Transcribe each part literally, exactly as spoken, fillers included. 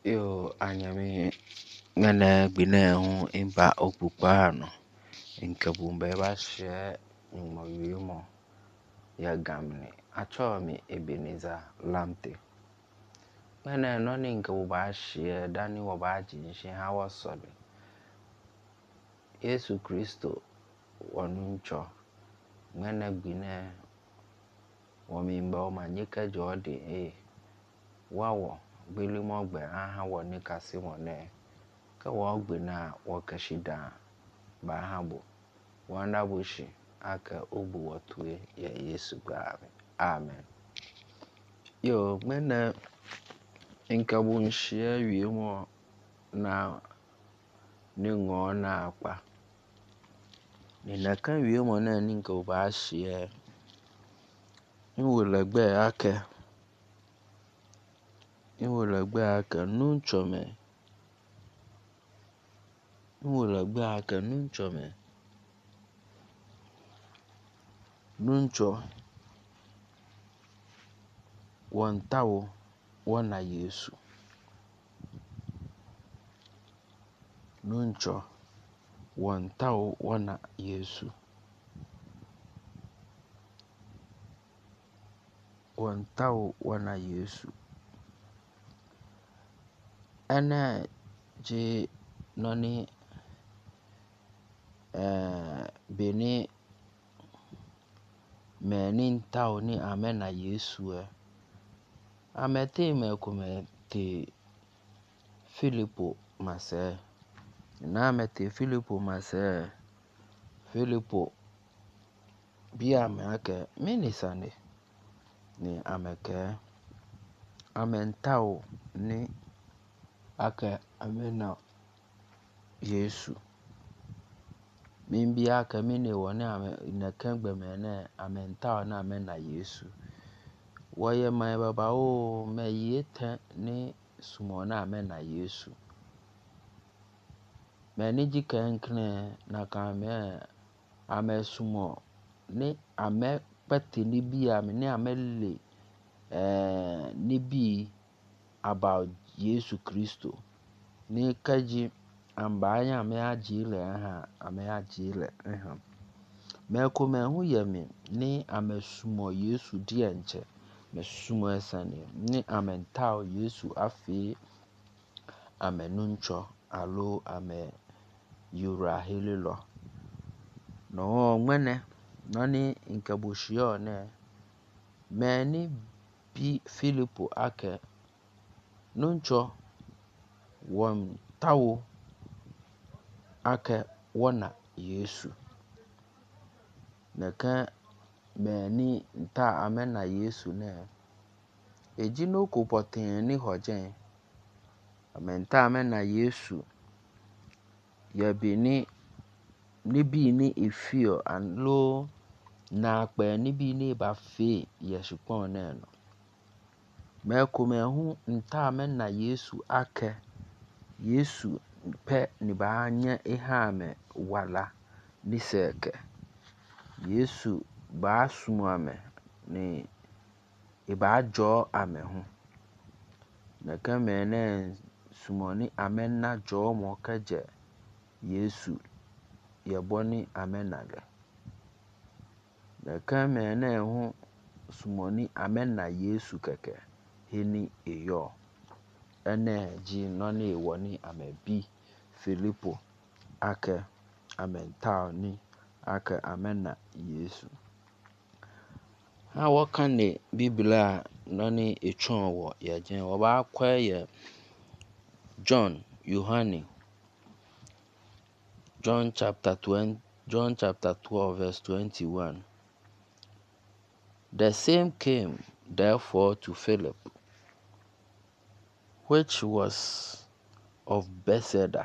Yo anyame ngana gbina ho imba okpukpa no nkabumba ba hye nmowie mo ya gamne acho mi Ebenezer Lamte ngana no ni nkabumba hye dani wo ba jinshi ha wasole Yesu Kristo wonuncho ngana gbina wo mi mba o manyeka jode e wawo gbili mo gbe aha wo ni kasi wone ka wo gbe na wo kashida ba habo wanda bushi aka obu watue ya Yesu gba amen. Yo mena nkabu nhia wie mo na ni ngo na akpa ni na kan wie mo na ni nkabu ba hia nwolegbe aka nwolegbe aka nunchome nwolegbe aka nunchome nuncho wontawo wona Yesu nuncho wontawo wona Yesu wontawo wona Yesu ana je noni eh beni meni tawo ni amena Yesu e amete me komete Filipo mase na amete Filipo mase Filipo bia me ake minisane ni ameke amentawo ni ake amena Yesu mimbi aka mine woni ame na kangbe mene amentawo na amena Yesu woye mai baba o me yete ni sumo na amena Yesu meni jikenkne na kame ame sumo ni ame pati ni bia me ni amele eh ni bi about Yesu Kristo ni kaji ambanya ame ajile aha ame ajile aha me ko me hu yemi ni ame sumo Yesu di enche me sumo esane ni amentawo Yesu afi ame nuncho alo ame yura helilo no mwene noni nkabushio ne meni bi Filipo ake nuncho wontawo ake wona Yesu neka meni nta amena Yesu ne ejino kopoten ni hojen amenta amena Yesu ya bini nibi ni efio anlo na pe nibi ni ba fe yeshipon ne no me ko me hu nta amena Yesu ake Yesu pe ni ba anya eha me wala ni seke Yesu ba sumo ame ni e ba jo ame hu na ka me ne sumo ni amena jo mo kaje Yesu ye boni amena le na ka me ne hu sumo ni amena Yesu keke heni eyo ene ji noni woni amebi Filipo ake amentawo ni ake amena Yesu ha wakane biblia noni echon wo ye jen wo ba kwa ye John Yohane John chapter twenty John chapter twelve verse twenty-one. The same came therefore to Philip, which was of Bethsaida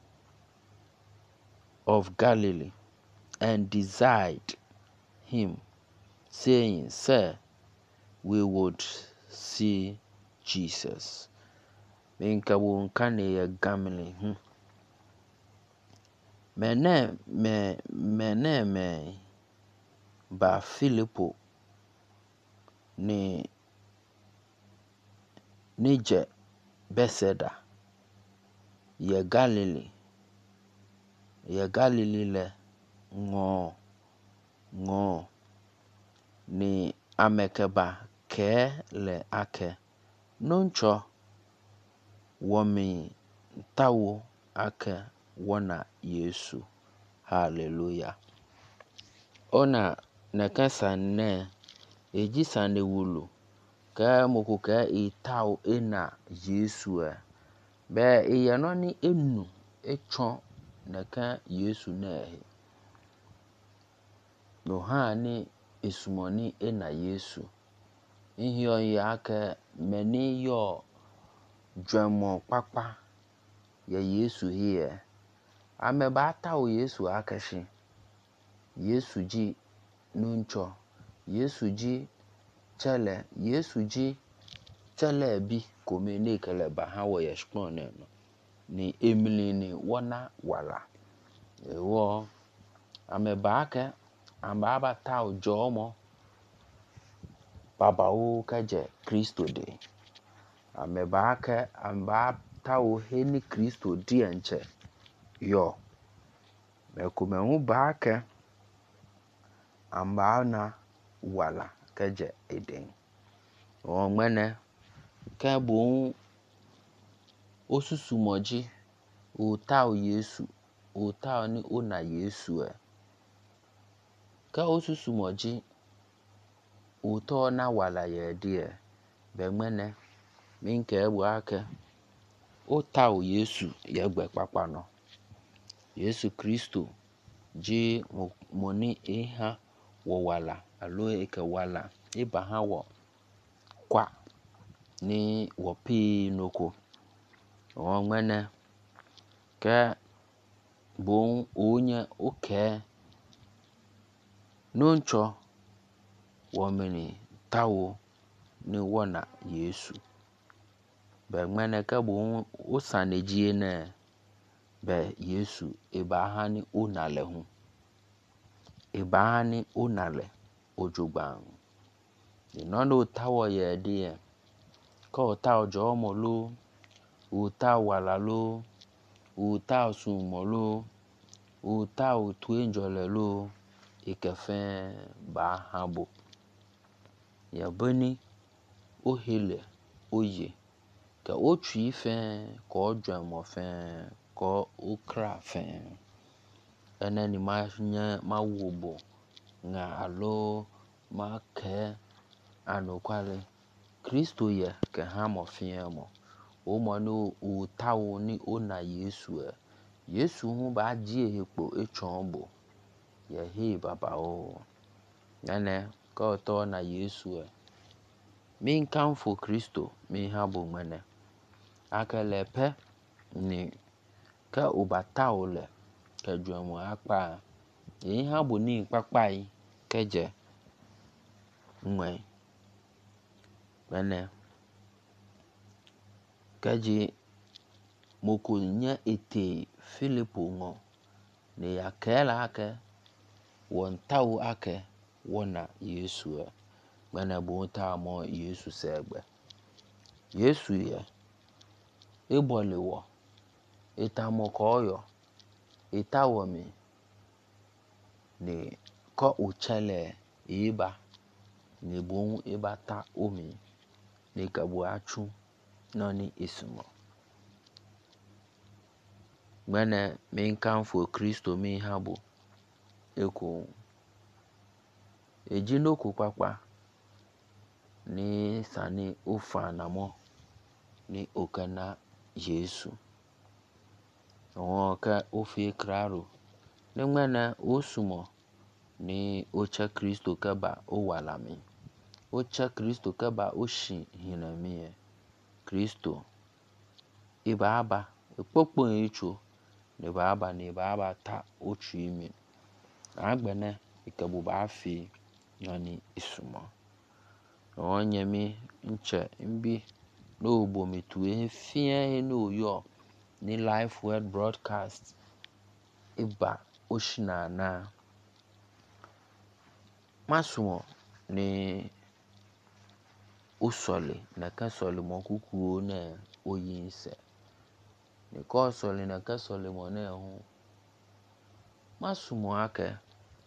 of Galilee, and desired him, saying, Sir, we would see Jesus. Minka wunkane ya gamle hu. Mene me mene me ba Filipo ni nije Bethsaida ye Galilee ye Galilee le ngo ngo ni amekeba ke le ake noncho womi tawo ake wona Yesu. Hallelujah. Ona nekasa ne eji sane wulu ka moko ka itaw ena Yesu e be eye no ni enu echon neka Yesu na he no ha ni esumoni ena Yesu ihio ya ka meni yo dwemo papa ya Yesu here ame ba taw Yesu akashi Yesu ji nuncho Yesu ji chele Yesu ji chele bi komene kele ba ha wo yeshpon ne no ni emili ni wona wala ewo ame ba ke amba ba taw jomo baba o kaje Kristo de ame ba ke amba taw he ni Kristo di enche yo me kuma hu ba ke amba na wala kaje eden o mene ke bo osusu moji o taw Yesu o taw ni ona Yesu e ka osusu moji o to na wala ye de be mene minke ebu ake o taw Yesu ye gbe papa no Yesu Kristo ji moni eha wo wala alo eke wala iba ha wo kwa ni wo pi noko o mene ke bon onye oke noncho wo mini tawo ni wona Yesu be mene ke bon osaneji ne be Yesu eba ha ni onale hu eba ha ni onale ojogban inono tawo ye de ko taw jomo lo o taw wala lo o taw sumo lo o taw tuenjole lo ikefe ba habo ya bani o hele oye ke o twi fe ko dwamo fe ko okra fe enani ma nya ma wobo nga alo ma ke anokwale Kristo ye ke ha mo fe mo o mo no o tawo ni ona Yesu e Yesu hu ba ji ehepo echonbo ye he baba o nane ko to na Yesu e min kan fo Kristo mi ha bo mene akele pe ni ka obatawo le ke dwemo akpa e ha bo ni papai keje nwe mene kaji moko nya ete Filipo ngo ne ya kela ake won taw ake wona Yesu e mene bo ta mo Yesu segbe Yesu ye ebolewo etamo koyo etawo mi ni ko uchele iba ni bon iba ta omi ni kabu achu noni isumo mene min kan fo Kristo mi habo eko ejinoko papa ni sani ofana mo ni okana Yesu o ka ofi kraro ni mene osumo ni ocha Kristo kaba o wala mi ocha Kristo kaba oshi hinami Kristo ibaba popo echo ne baba ne baba ta ochu imi agbene ikabu ba fi nani isumo onye mi nche mbi no bo mi tu e fie no yo ni live word broadcast iba oshina na masumo ni usole na ka sole mo kukuo na oyinse ne ko sɔle na ka sɔle mo na ho masumo ake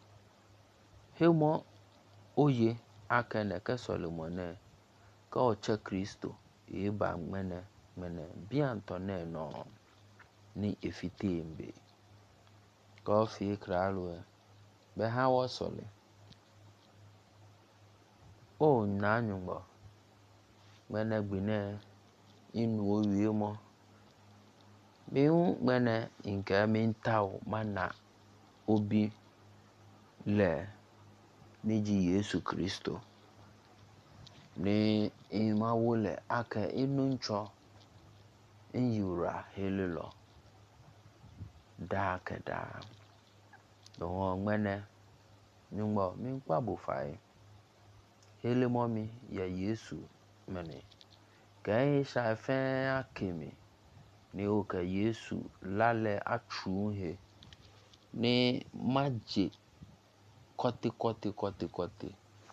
hemo oye ake na ka sɔle mo na ka oche Kristo e ba mene mene bianto na no ni efitembe ka fi kralo be ha wo sɔle o na nyumbo mene gbine inu owie mo mehu mene inka mintao mana obi le niji Yesu Kristo ni ima wole ake inu ncho inyura helilo da ke da no mene nyumbo min kwa bufai hele momi ya Yesu mene kai sha fe akemi ni o ka Yesu lale atru he ni maje kote kote kote kote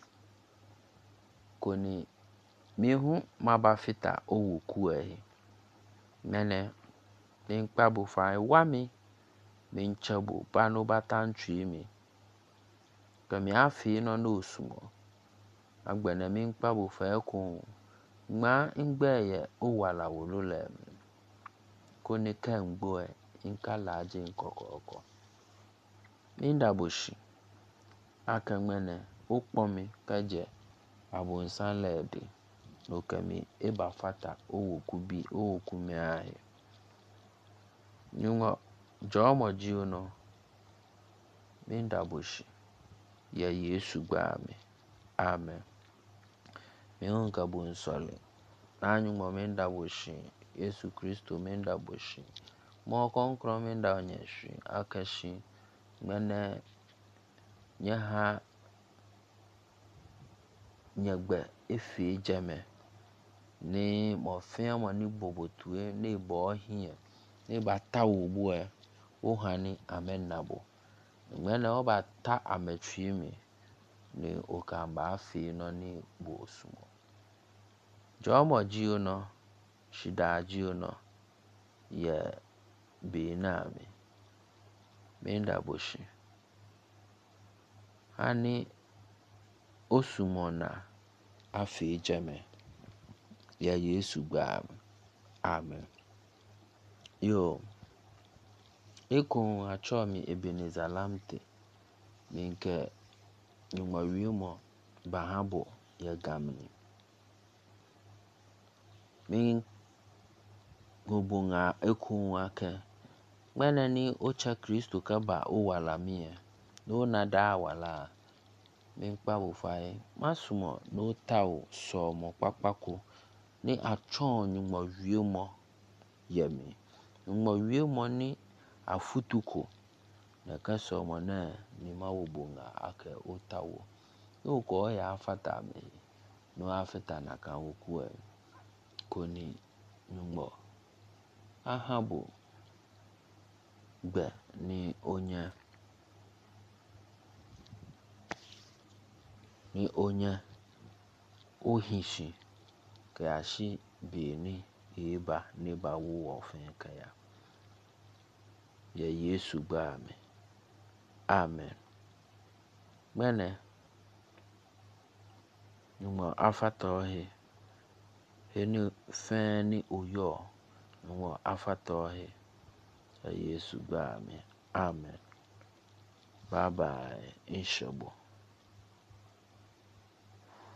koni mihu mabafita owoku e mene min kwa bufai wami min chabu bano batantwi mi kami afi no no sumo agbene min kwa bufai ko ma ngbeye o wala wolole koni kan gbo e inka laje nkokoko minda boshi aka mene ukpomi kaje abunsan lede no kami eba fata owoku bi owoku me ahe nyungo jomo jiuno minda boshi ya Yesu gba me amen mihun ka bunsole na nyungo minda boshi Yesu Kristo minda boshi mo konkro minda onyeshi akashi mene nyaha nyagbe efi jeme ni mo fian mo ni bobotue ni bo hie ni batawo bue o hani amen nabo mene o bata ametwi mi ni o kan ba fi no ni bo sumo jomo jiu no shida jiu no ye be na mi minda boshi hani osumona afi jeme ya Yesu gba amen yo eko acho mi Ebenezer Lamte minke nyuma wiumo bahabo ya gamni min gobunga eko ake mene ni ocha Kristo ka ba o wala mie no na da wala min pa bufai masumo no tao so mo papako ni acho nyuma wiumo yemi nyuma wiumo ni afutuko na kaso mo na ni mawobunga ake otawo no ko ya afata me no afata na kan woku e koni nyumbo ahabo gbe ni onye ni onye ohishi kashi beni eba ni ba wo ofin kaya ya Yesu gba me amen mene nyumbo afata ohe heni feni oyo nyumbo afata ohe ya Yesu gba me amen bye bye inshallah.